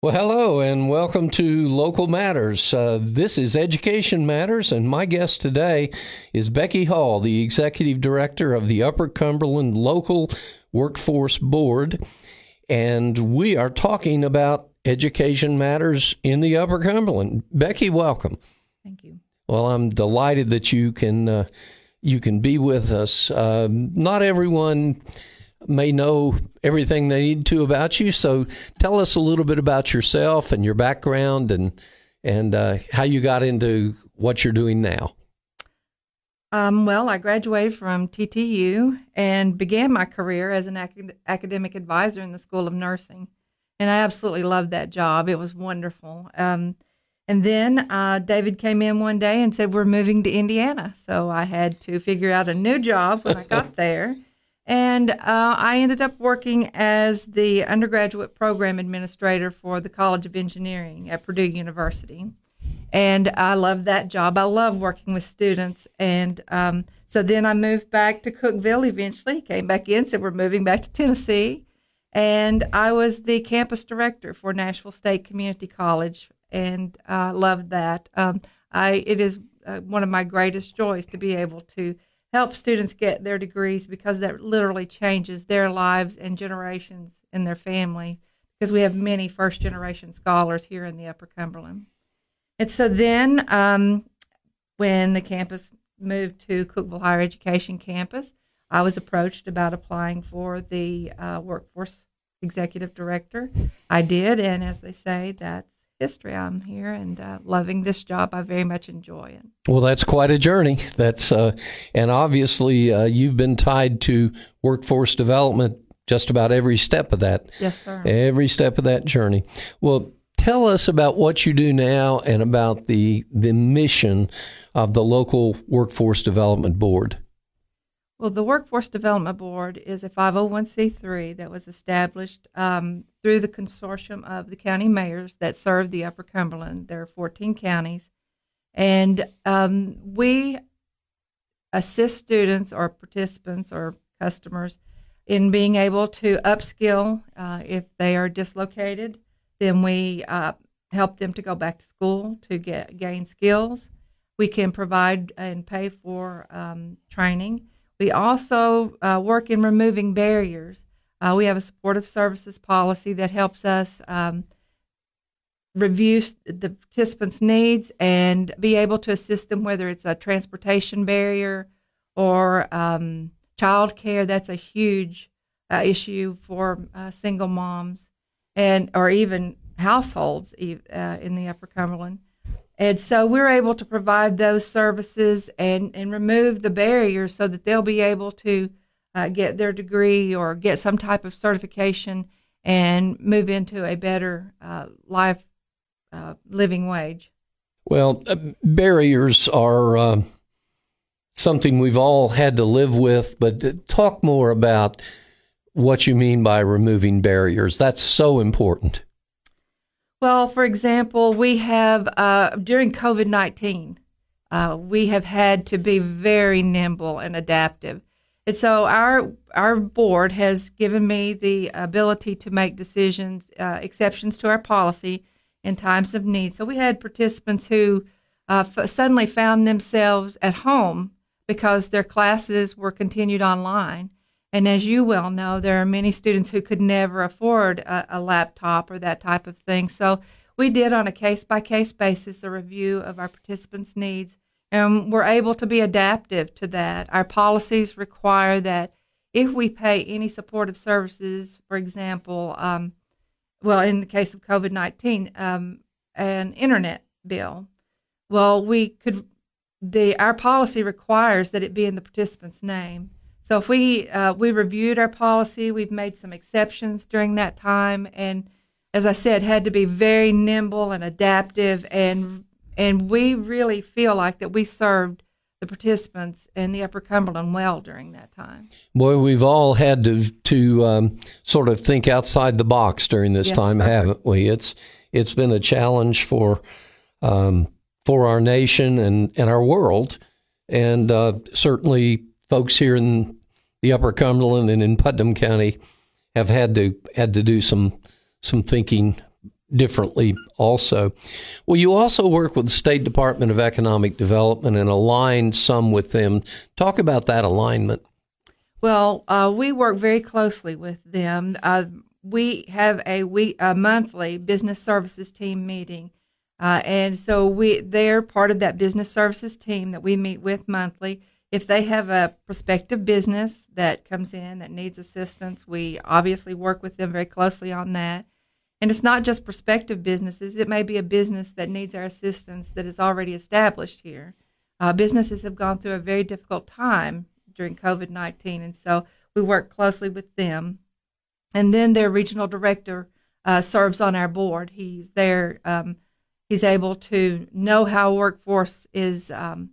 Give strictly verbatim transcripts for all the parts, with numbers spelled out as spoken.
Well, hello and welcome to Local Matters. Uh, this is Education Matters, and my guest today is Becky Hall, the Executive Director of the Upper Cumberland Local Workforce Board, and we are talking about education matters in the Upper Cumberland. Becky, welcome. Thank you. Well, I'm delighted that you can uh, you can be with us. Uh, not everyone may know everything they need to about you, so tell us a little bit about yourself and your background and and uh, how you got into what you're doing now. Um, well, I graduated from T T U and began my career as an acad- academic advisor in the School of Nursing, and I absolutely loved that job. It was wonderful. Um, and then uh, David came in one day and said, "We're moving to Indiana," so I had to figure out a new job when I got there. And uh, I ended up working as the undergraduate program administrator for the College of Engineering at Purdue University. And I loved that job. I love working with students. And um, so then I moved back to Cookeville eventually, came back in, said we're moving back to Tennessee. And I was the campus director for Nashville State Community College, and I uh, loved that. Um, I it is uh, one of my greatest joys to be able to help students get their degrees, because that literally changes their lives and generations in their family, because we have many first-generation scholars here in the Upper Cumberland. And so then um, when the campus moved to Cookeville Higher Education Campus, I was approached about applying for the uh, Workforce Executive Director. I did, and as they say, that's history. I'm here and uh, loving this job. I very much enjoy it. Well, that's quite a journey. That's uh, and obviously uh, you've been tied to workforce development just about every step of that. Yes, sir. Every step of that journey. Well, tell us about what you do now and about the the mission of the Local Workforce Development Board. Well, the Workforce Development Board is a five oh one c three that was established um, through the consortium of the county mayors that serve the Upper Cumberland. There are fourteen counties. And um, we assist students or participants or customers in being able to upskill uh, if they are dislocated. Then we uh, help them to go back to school to get gain skills. We can provide and pay for um, training. We also uh, work in removing barriers. Uh, we have a supportive services policy that helps us um, review the participants' needs and be able to assist them, whether it's a transportation barrier or um, child care. That's a huge uh, issue for uh, single moms and or even households uh, in the Upper Cumberland. And so we're able to provide those services and, and remove the barriers so that they'll be able to uh, get their degree or get some type of certification and move into a better uh, life uh, living wage. Well, uh, barriers are uh, something we've all had to live with, but uh, talk more about what you mean by removing barriers. That's so important. Well, for example, we have, uh, during COVID nineteen, uh, we have had to be very nimble and adaptive. And so our our board has given me the ability to make decisions, uh, exceptions to our policy in times of need. So we had participants who uh, f- suddenly found themselves at home because their classes were continued online. And as you well know, there are many students who could never afford a, a laptop or that type of thing. So we did, on a case-by-case basis, a review of our participants' needs, and we're able to be adaptive to that. Our policies require that if we pay any supportive services, for example, um, well, in the case of COVID nineteen, um, an internet bill, well, we could, the our policy requires that it be in the participant's name. So if we uh, we reviewed our policy, we've made some exceptions during that time, and as I said, had to be very nimble and adaptive, and and we really feel like that we served the participants in the Upper Cumberland well during that time. Boy, we've all had to to um, sort of think outside the box during this yes, time, sir. haven't we? It's it's been a challenge for um, for our nation and, and our world, and uh, certainly folks here in the Upper Cumberland and in Putnam County have had to had to do some some thinking differently also. Well, you also work with the State Department of Economic Development and align some with them. Talk about that alignment. Well, uh, we work very closely with them. Uh, we have a week, a monthly business services team meeting, uh, and so we they're part of that business services team that we meet with monthly. If they have a prospective business that comes in that needs assistance, we obviously work with them very closely on that. And it's not just prospective businesses. It may be a business that needs our assistance that is already established here. Uh, businesses have gone through a very difficult time during COVID nineteen, and so we work closely with them. And then their regional director uh, serves on our board. He's there. Um, he's able to know how workforce is. Um,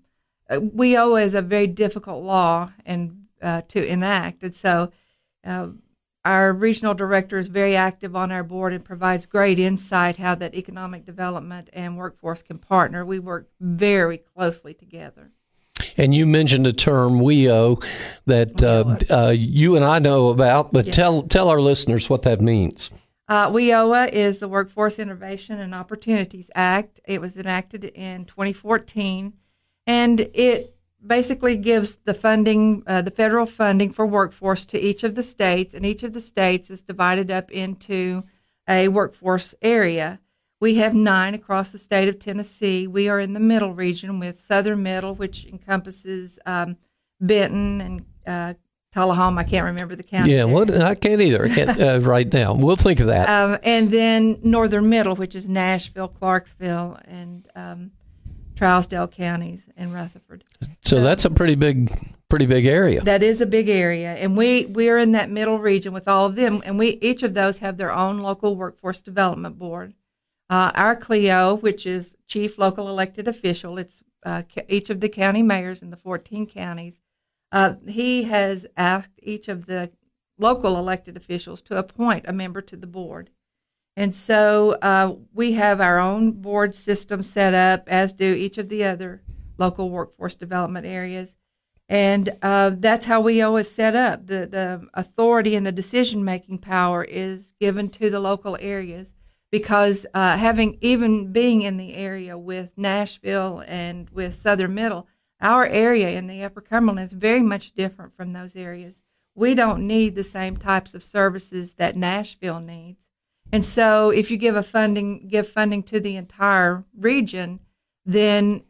W E O is a very difficult law and uh, to enact, and so uh, our regional director is very active on our board and provides great insight how that economic development and workforce can partner. We work very closely together. And you mentioned a term, W E O, that uh, uh, you and I know about, but yes. tell tell our listeners what that means. Uh, W E O A is the Workforce Innovation and Opportunities Act. It was enacted in twenty fourteen, and it basically gives the funding, uh, the federal funding for workforce to each of the states, and each of the states is divided up into a workforce area. We have nine across the state of Tennessee. We are in the middle region with Southern Middle, which encompasses um, Benton and uh, Tullahoma. I can't remember the county. Yeah, well, I can't either. I can't uh, right now. We'll think of that. Um, and then Northern Middle, which is Nashville, Clarksville, and um, Trousdale counties and Rutherford. So, so that's a pretty big, pretty big area. That is a big area, and we we are in that middle region with all of them, and we each of those have their own local workforce development board. Uh, our C L E O, which is Chief Local Elected Official, it's uh, each of the county mayors in the fourteen counties. Uh, he has asked each of the local elected officials to appoint a member to the board. And so uh, we have our own board system set up, as do each of the other local workforce development areas. And uh, that's how W E O is set up. The, the authority and the decision-making power is given to the local areas because uh, having even being in the area with Nashville and with Southern Middle, our area in the Upper Cumberland is very much different from those areas. We don't need the same types of services that Nashville needs. And so if you give a funding give funding to the entire region, then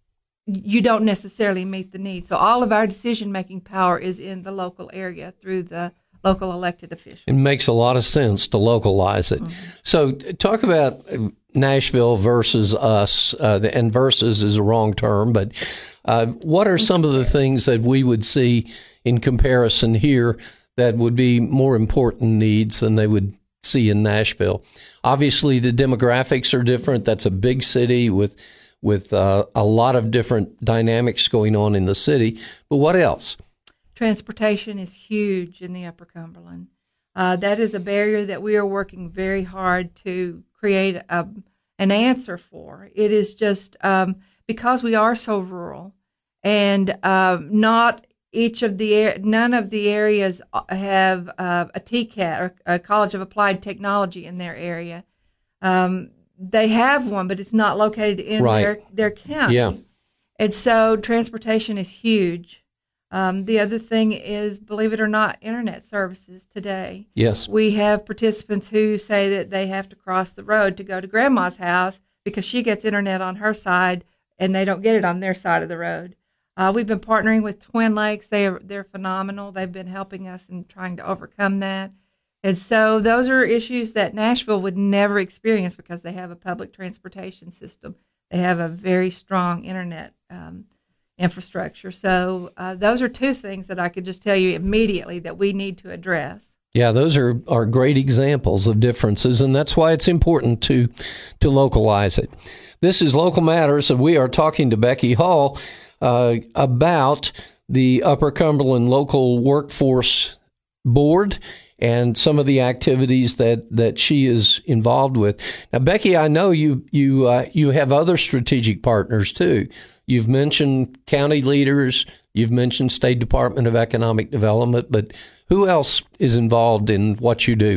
you don't necessarily meet the need. So all of our decision-making power is in the local area through the local elected officials. It makes a lot of sense to localize it. Mm-hmm. So talk about Nashville versus us, uh, the, and versus is a wrong term, but uh, what are some of the things that we would see in comparison here that would be more important needs than they would see in Nashville? Obviously, the demographics are different. That's a big city with with uh, a lot of different dynamics going on in the city. But what else? Transportation is huge in the Upper Cumberland. Uh, that is a barrier that we are working very hard to create a, an answer for. It is just um, because we are so rural, and uh, not each of the none of the areas have uh, a T C A T, or a College of Applied Technology, in their area. Um, they have one, but it's not located in right. their their county. Yeah. And so transportation is huge. Um, the other thing is, believe it or not, internet services today. Yes. We have participants who say that they have to cross the road to go to Grandma's house because she gets internet on her side and they don't get it on their side of the road. Uh, we've been partnering with Twin Lakes. They are, they're phenomenal. They've been helping us in trying to overcome that. And so those are issues that Nashville would never experience because they have a public transportation system. They have a very strong internet um infrastructure. So uh, those are two things that I could just tell you immediately that we need to address. Yeah, those are, are great examples of differences, and that's why it's important to to localize it. This is Local Matters, and we are talking to Becky Hall uh, about the Upper Cumberland Local Workforce Board and some of the activities that, that she is involved with. Now, Becky, I know you you uh, you have other strategic partners too. You've mentioned county leaders, you've mentioned State Department of Economic Development, but who else is involved in what you do?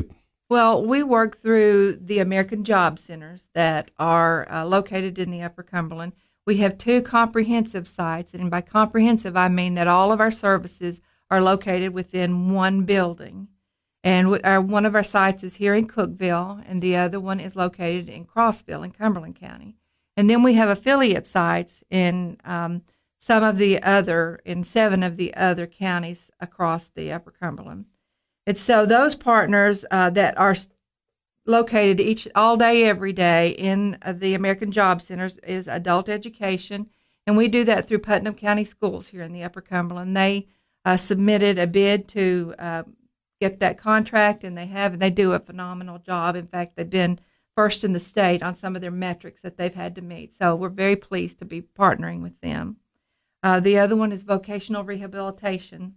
Well, we work through the American Job Centers that are uh, located in the Upper Cumberland. We have two comprehensive sites, and by comprehensive, I mean that all of our services are located within one building. And our, one of our sites is here in Cookeville, and the other one is located in Crossville in Cumberland County. And then we have affiliate sites in um, some of the other, in seven of the other counties across the Upper Cumberland. And so those partners uh, that are located each all day, every day in uh, the American Job Centers is adult education, and we do that through Putnam County Schools here in the Upper Cumberland. They uh, submitted a bid to uh, get that contract, and they have, and they do a phenomenal job. In fact, they've been first in the state on some of their metrics that they've had to meet. So we're very pleased to be partnering with them. Uh, the other one is vocational rehabilitation,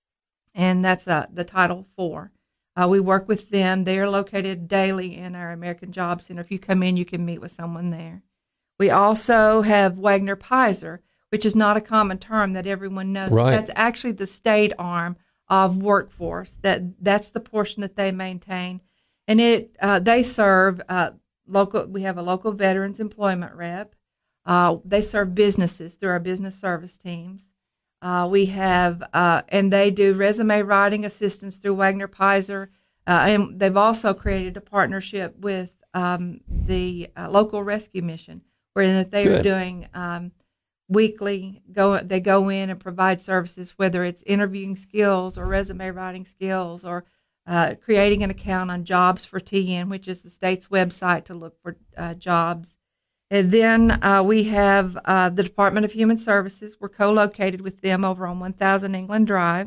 and that's uh, the Title four. Uh, we work with them. They are located daily in our American Job Center. If you come in, you can meet with someone there. We also have Wagner Pizer, which is not a common term that everyone knows. Right. That's actually the state arm of workforce. That that's the portion that they maintain, and it uh, they serve uh, local. We have a local veterans employment rep. Uh, they serve businesses through our business service teams. Uh, we have, uh, and they do resume writing assistance through Wagner Pizer. Uh, and they've also created a partnership with um, the uh, local rescue mission, where they Good. are doing um, weekly, go, they go in and provide services, whether it's interviewing skills or resume writing skills or uh, creating an account on Jobs for T N, which is the state's website to look for uh, jobs. And then uh, we have uh, the Department of Human Services. We're co-located with them over on one thousand England Drive.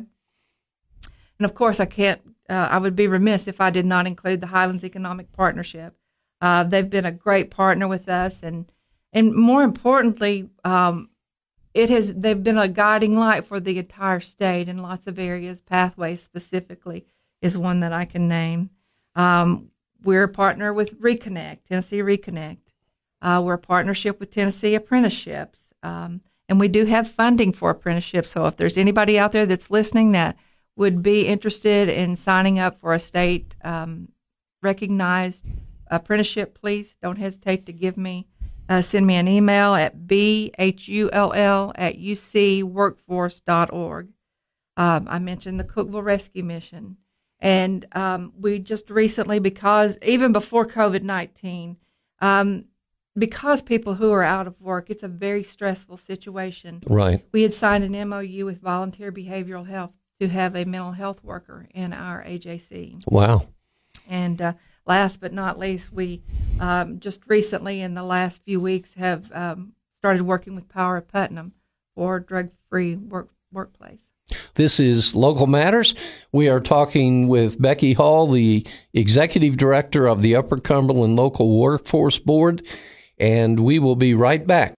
And, of course, I can't, uh, I would be remiss if I did not include the Highlands Economic Partnership. Uh, they've been a great partner with us. And, and more importantly, um, it has they've been a guiding light for the entire state in lots of areas. Pathways specifically is one that I can name. Um, we're a partner with Reconnect, Tennessee Reconnect. Uh, we're a partnership with Tennessee Apprenticeships, um, and we do have funding for apprenticeships. So if there's anybody out there that's listening that would be interested in signing up for a state um, recognized apprenticeship, please don't hesitate to give me, uh, send me an email at b h u l l at u c workforce dot org. Um, I mentioned the Cookeville Rescue Mission, and um, we just recently, because even before COVID nineteen, um, because people who are out of work, it's a very stressful situation. Right. We had signed an M O U with Volunteer Behavioral Health to have a mental health worker in our A J C. Wow. And uh, last but not least, we um, just recently in the last few weeks have um, started working with Power of Putnam for drug-free work, workplace. This is Local Matters. We are talking with Becky Hall, the Executive Director of the Upper Cumberland Local Workforce Board, and we will be right back.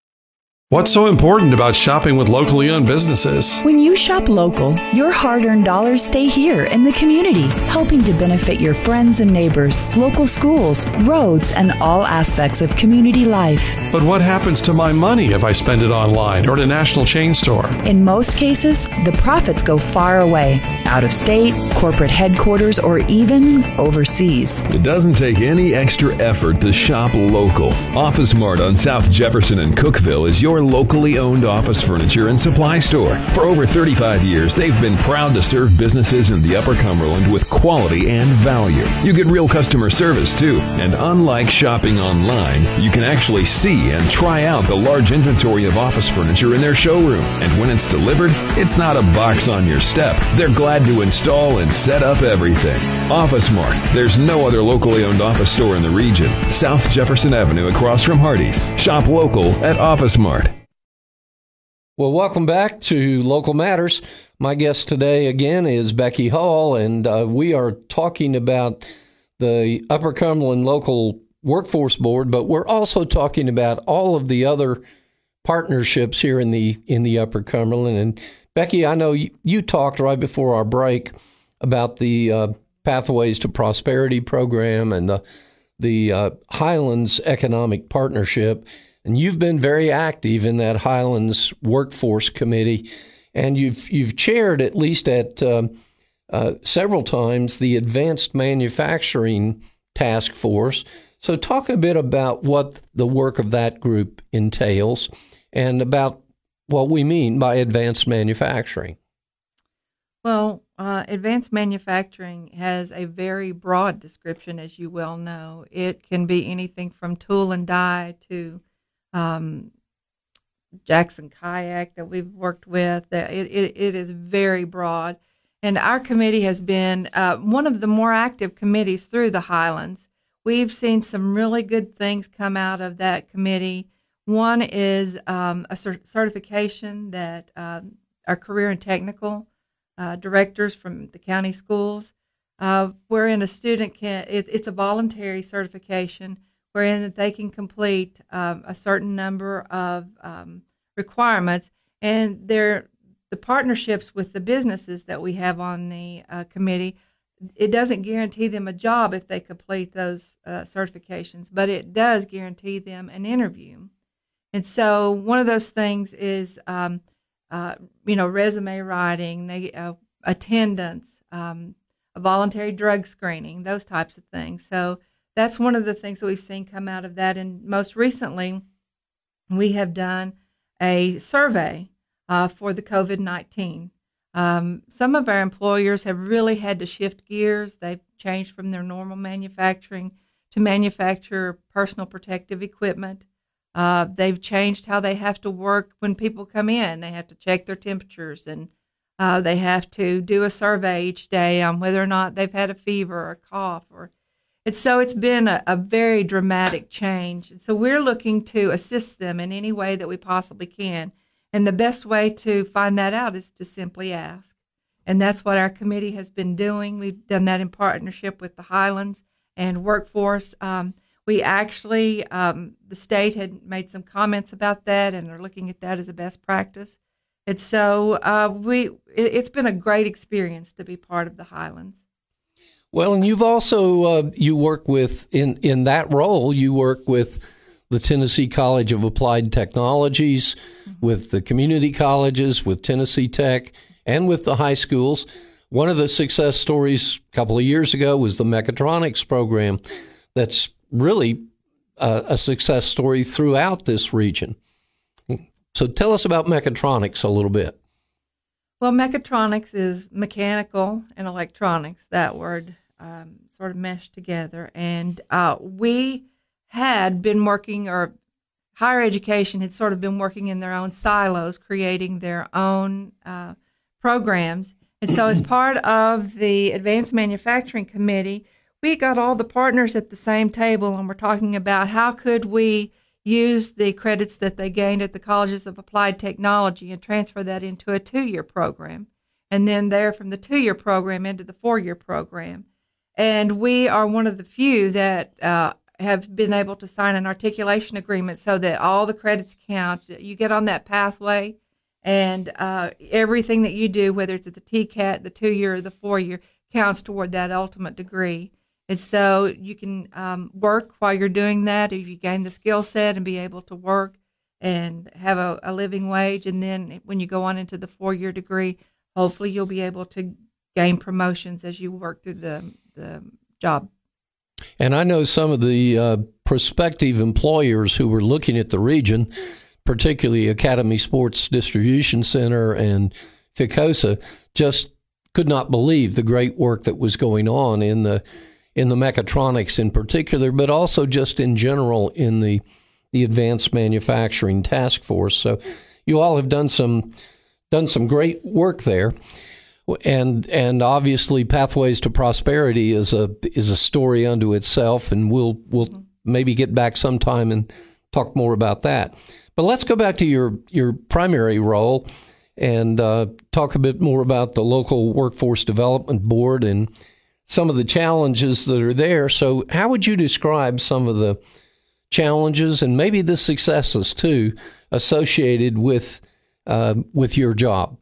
What's so important about shopping with locally owned businesses? When you shop local, your hard-earned dollars stay here in the community, helping to benefit your friends and neighbors, local schools, roads, and all aspects of community life. But what happens to my money if I spend it online or at a national chain store? In most cases, the profits go far away, out of state, corporate headquarters, or even overseas. It doesn't take any extra effort to shop local. Office Mart on South Jefferson and Cookeville is your locally owned office furniture and supply store. For over thirty-five years, they've been proud to serve businesses in the Upper Cumberland with quality and value. You get real customer service, too. And unlike shopping online, you can actually see and try out the large inventory of office furniture in their showroom. And when it's delivered, it's not a box on your step. They're glad to install and set up everything. Office Mart. There's no other locally owned office store in the region. South Jefferson Avenue across from Hardee's. Shop local at Office Mart. Well, welcome back to Local Matters. My guest today, again, is Becky Hall, and uh, we are talking about the Upper Cumberland Local Workforce Board, but we're also talking about all of the other partnerships here in the in the Upper Cumberland. And Becky, I know you, you talked right before our break about the uh, Pathways to Prosperity program and the the uh, Highlands Economic Partnership. And you've been very active in that Highlands Workforce Committee, and you've you've chaired at least at um, uh, several times the Advanced Manufacturing Task Force. So talk a bit about what the work of that group entails and about what we mean by advanced manufacturing. Well, uh, advanced manufacturing has a very broad description, as you well know. It can be anything from tool and die to um, Jackson Kayak that we've worked with. It, it, it is very broad. And our committee has been uh, one of the more active committees through the Highlands. We've seen some really good things come out of that committee. One is um, a cert- certification that um, our career and technical uh, directors from the county schools, uh, wherein a student can, it, it's a voluntary certification, wherein they can complete um, a certain number of um, requirements, and they're the partnerships with the businesses that we have on the uh, committee. It doesn't guarantee them a job if they complete those uh, certifications, but it does guarantee them an interview. And so one of those things is, um, uh, you know, resume writing, they, uh, attendance, um, a voluntary drug screening, those types of things. So that's one of the things that we've seen come out of that. And most recently, we have done a survey uh, for the COVID nineteen. Um, some of our employers have really had to shift gears. They've changed from their normal manufacturing to manufacture personal protective equipment. Uh, they've changed how they have to work when people come in. They have to check their temperatures, and uh, they have to do a survey each day on whether or not they've had a fever or a cough. Or and so it's been a, a very dramatic change. And so we're looking to assist them in any way that we possibly can. And the best way to find that out is to simply ask. And that's what our committee has been doing. We've done that in partnership with the Highlands and Workforce. Um, we actually, um, the state had made some comments about that and are looking at that as a best practice. And so uh, we, it, it's been a great experience to be part of the Highlands. Well, and you've also, uh, you work with, in, in that role, you work with the Tennessee College of Applied Technologies, mm-hmm. with the community colleges, with Tennessee Tech, and with the high schools. One of the success stories a couple of years ago was the mechatronics program. That's really uh, a success story throughout this region. So tell us about mechatronics a little bit. Well, mechatronics is mechanical and electronics. That word um, sort of meshed together. And uh, we had been working, or higher education had sort of been working in their own silos, creating their own uh, programs. And so as part of the Advanced Manufacturing Committee, we got all the partners at the same table, and we're talking about how could we use the credits that they gained at the Colleges of Applied Technology and transfer that into a two-year program, and then there from the two-year program into the four-year program. And we are one of the few that uh, have been able to sign an articulation agreement so that all the credits count. You get on that pathway, and uh, everything that you do, whether it's at the T CAT, the two-year, or the four-year, counts toward that ultimate degree. And so you can um, work while you're doing that, if you gain the skill set and be able to work and have a, a living wage. And then when you go on into the four-year degree, hopefully you'll be able to gain promotions as you work through the, the job. And I know some of the uh, prospective employers who were looking at the region, particularly Academy Sports Distribution Center and FICOSA, just could not believe the great work that was going on in the in the mechatronics in particular, but also just in general in the the Advanced Manufacturing Task Force. So you all have done some done some great work there. And and obviously Pathways to Prosperity is a is a story unto itself, and we'll we'll mm-hmm. maybe get back sometime and talk more about that. But let's go back to your your primary role and uh, talk a bit more about the local Workforce Development Board and some of the challenges that are there. So how would you describe some of the challenges and maybe the successes too associated with uh, with your job?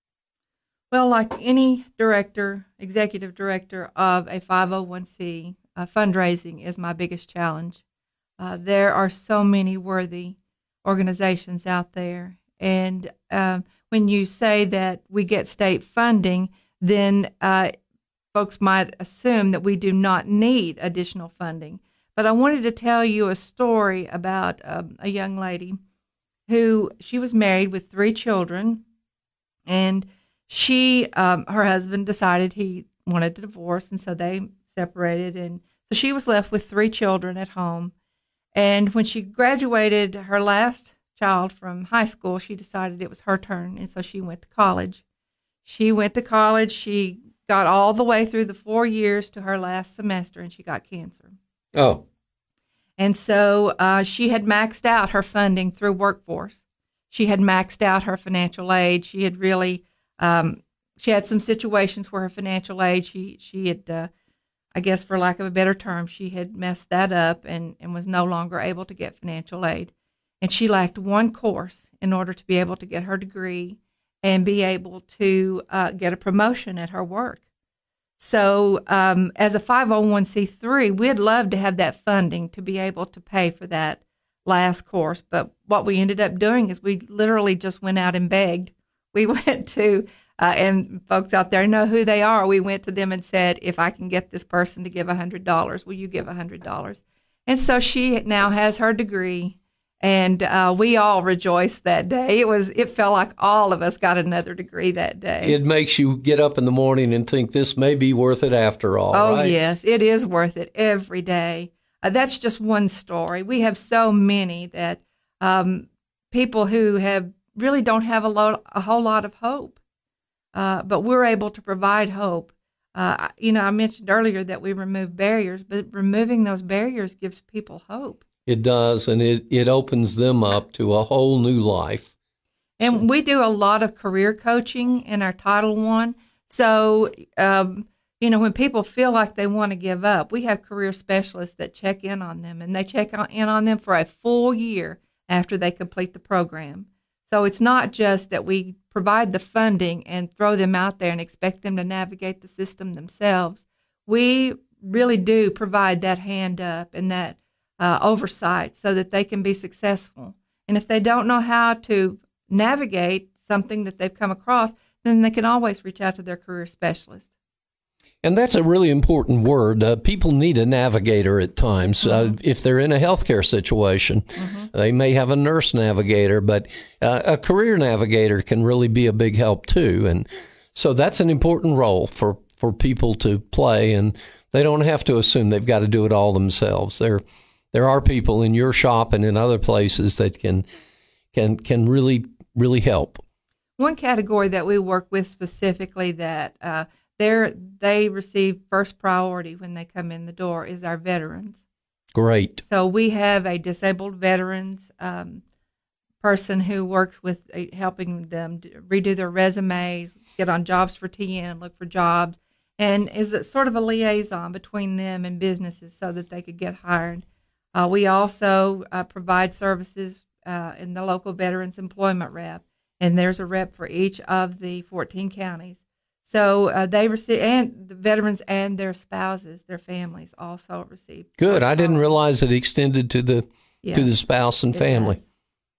Well, like any director, executive director of a five oh one c, uh, fundraising is my biggest challenge. Uh, there are so many worthy organizations out there. And uh, when you say that we get state funding, then uh, folks might assume that we do not need additional funding. But I wanted to tell you a story about um, a young lady who she was married with three children, and she, um, her husband decided he wanted a divorce, and so they separated, and so she was left with three children at home. And when she graduated her last child from high school, she decided it was her turn, and so she went to college. She went to college. She got all the way through the four years to her last semester, and she got cancer. Oh. And so uh, she had maxed out her funding through Workforce. She had maxed out her financial aid. She had really, um, she had some situations where her financial aid, she she had, uh, I guess for lack of a better term, she had messed that up and, and was no longer able to get financial aid. And she lacked one course in order to be able to get her degree and be able to uh, get a promotion at her work. So um, as a five oh one c three, we'd love to have that funding to be able to pay for that last course. But what we ended up doing is we literally just went out and begged. We went to, uh, and folks out there know who they are, we went to them and said, if I can get this person to give one hundred dollars, will you give one hundred dollars? And so she now has her degree. And uh, we all rejoiced that day. It was. It felt like all of us got another degree that day. It makes you get up in the morning and think this may be worth it after all, oh, right? yes, it is worth it every day. Uh, that's just one story. We have so many that um, people who have really don't have a, lot, a whole lot of hope, uh, but we're able to provide hope. Uh, you know, I mentioned earlier that we remove barriers, but removing those barriers gives people hope. It does, and it, it opens them up to a whole new life. And so. we do a lot of career coaching in our Title One. So, um, you know, when people feel like they want to give up, we have career specialists that check in on them, and they check in on them for a full year after they complete the program. So it's not just that we provide the funding and throw them out there and expect them to navigate the system themselves. We really do provide that hand up and that Uh, oversight so that they can be successful. And if they don't know how to navigate something that they've come across, then they can always reach out to their career specialist. And that's a really important word. Uh, people need a navigator at times. Mm-hmm. Uh, if they're in a healthcare situation, mm-hmm. they may have a nurse navigator, but uh, a career navigator can really be a big help too. And so that's an important role for, for people to play, and they don't have to assume they've got to do it all themselves. They're There are people in your shop and in other places that can can can really, really help. One category that we work with specifically that uh, they they receive first priority when they come in the door is our veterans. Great. So we have a disabled veterans um, person who works with uh, helping them redo their resumes, get on Jobs for T N, look for jobs, and is a, sort of a liaison between them and businesses so that they could get hired. Uh, we also uh, provide services uh, in the local veterans employment rep, and there's a rep for each of the fourteen counties. So uh, they receive, and the veterans and their spouses, their families also receive. Good. I didn't realize it extended to the yes, to the spouse and family. Does.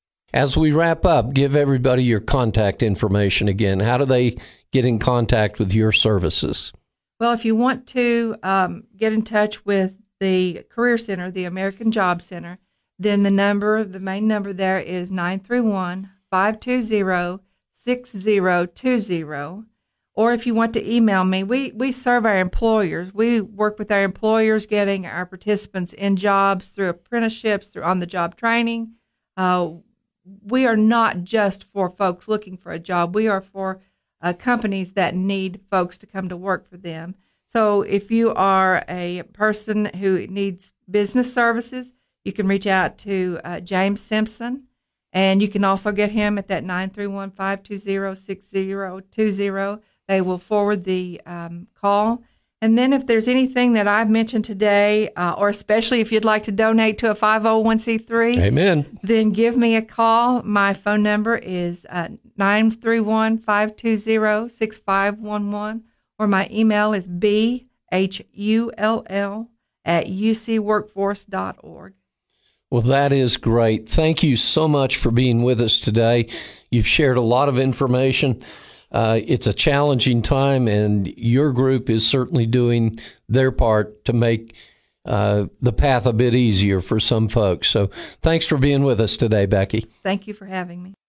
As we wrap up, give everybody your contact information again. How do they get in contact with your services? Well, if you want to um, get in touch with the Career Center, the American Job Center, then the number, the main number there is nine three one, five two zero, six zero two zero. Or if you want to email me, we, we serve our employers. We work with our employers getting our participants in jobs through apprenticeships, through on-the-job training. Uh, we are not just for folks looking for a job. We are for uh, companies that need folks to come to work for them. So if you are a person who needs business services, you can reach out to uh, James Simpson, and you can also get him at that nine three one, five two zero, six zero two zero. They will forward the um, call. And then if there's anything that I've mentioned today, uh, or especially if you'd like to donate to a five oh one c three, Amen. Then give me a call. My phone number is uh, nine three one, five two zero, six five one one. Or my email is b h u l l at u c workforce dot org. Well, that is great. Thank you so much for being with us today. You've shared a lot of information. uh, it's a challenging time, and your group is certainly doing their part to make uh, the path a bit easier for some folks. So thanks for being with us today, Becky. Thank you for having me.